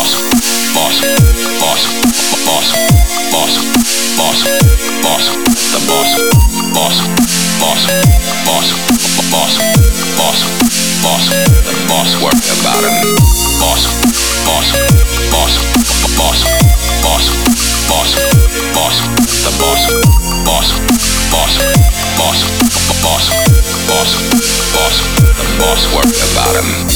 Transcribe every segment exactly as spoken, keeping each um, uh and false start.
boss, boss, boss, boss, boss, boss, boss, the boss, boss, boss, boss, boss, boss, boss, the boss, worry about him. Boss, boss, boss, boss, boss, boss, boss, the boss, boss, boss, boss, boss, boss, boss, the boss, worry about him.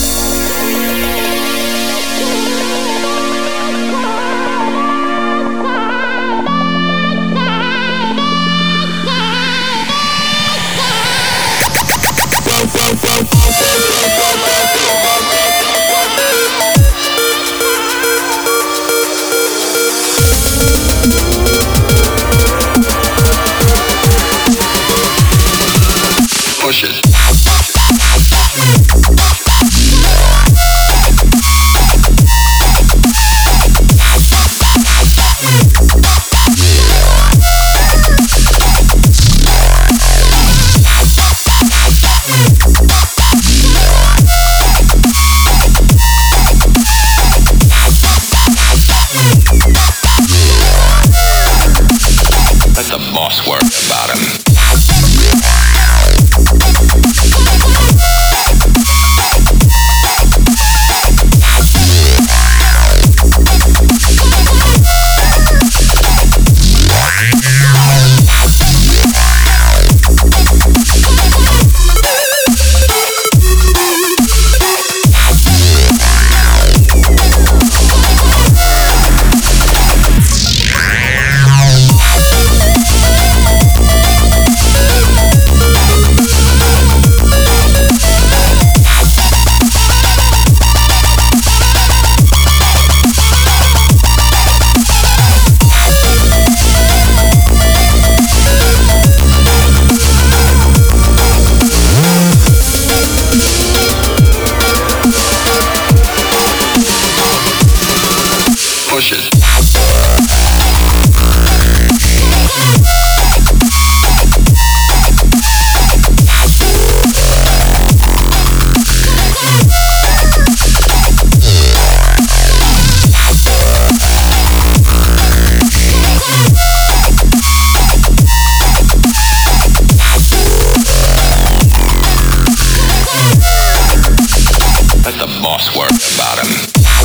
Push it. Let the boss worry about him. Push it. Let the boss worry about him.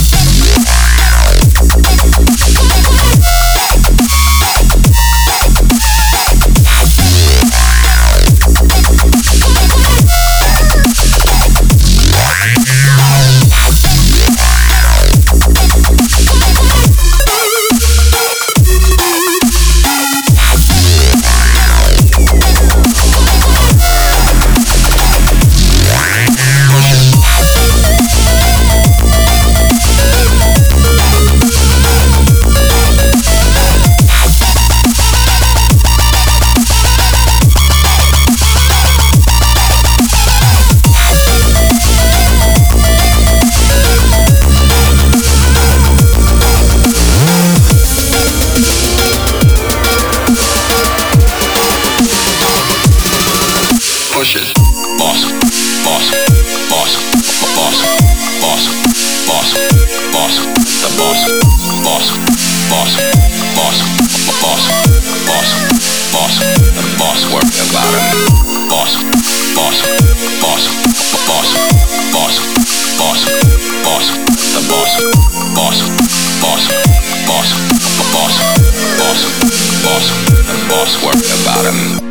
Push it. Boss, boss, boss, boss, boss, boss, boss, the boss, boss, boss, boss, boss, boss, boss, the boss, worry about him. Boss, boss, boss, boss, boss, boss, boss, the boss, boss, boss, boss, boss, boss, boss, the boss, worry about him.